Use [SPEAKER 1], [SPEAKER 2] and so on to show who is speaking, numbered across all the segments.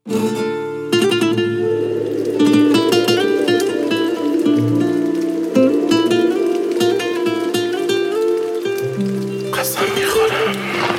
[SPEAKER 1] قسم میخورم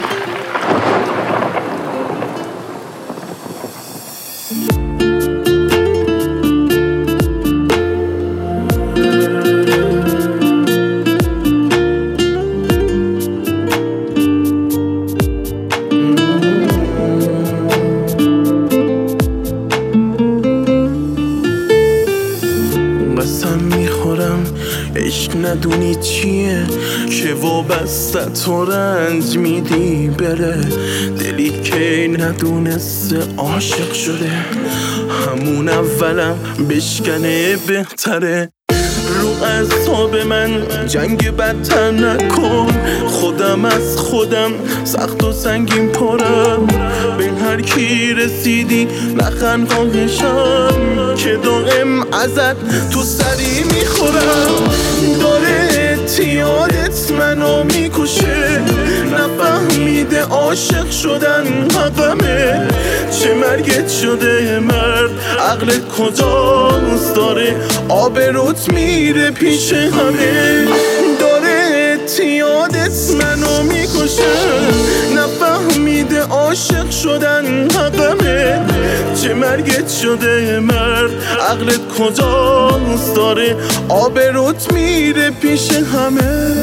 [SPEAKER 1] عشق ندونی چیه که وابستت و رنج میدی بره، دلی که ندونسته عاشق شده همون اولم بشکنه بهتره. رو اعصاب من جنگ بدتر نکن، خودم از خودم سخت و سنگین پرم. به هر کی رسیدی نخن خواهشم که دائم ازت تو سری میخورم. داره اعتیادت منو میکشه، نفهمیده عاشق شدن حقمه. چه مرگت شده مرد، عقلت کجاست؟ داره آبروت میره پیش همه. داره اعتیادت منو میکشه، نفهمیده عاشق شدن حقمه. چه مرگت شده مرد، عقلت کجاست؟ داره آبروت میره پیش همه.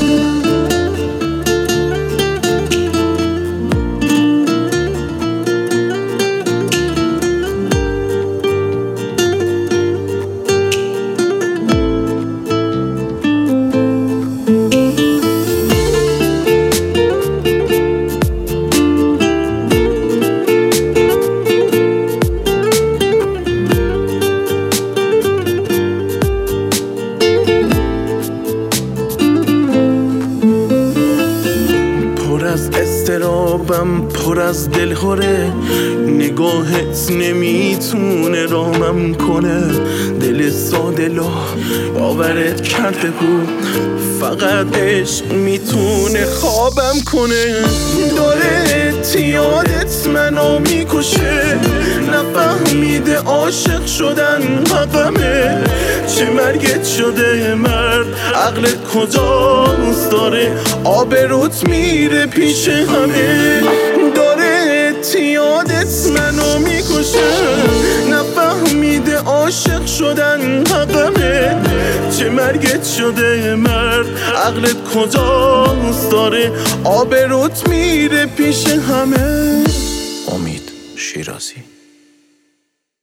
[SPEAKER 1] از استرابم پر از دلهوره، نگاهت نمیتونه رامم کنه. دل ساده لا باورت کرده بود، فقط عشق میتونه خوابم کنه. داره اعتیادت منو میکشه، نفهمیده عاشق شدن حقمه. چه مرگت شده مرد، عقلت کجاست؟ داره آبروت میره پیش همه. داره اعتیادت منو میکشه، نفهمیده عاشق شدن حقمه. چه مرگت شده مرد، عقلت کجاست؟ داره آبروت میره پیش همه.
[SPEAKER 2] امید شیرازی.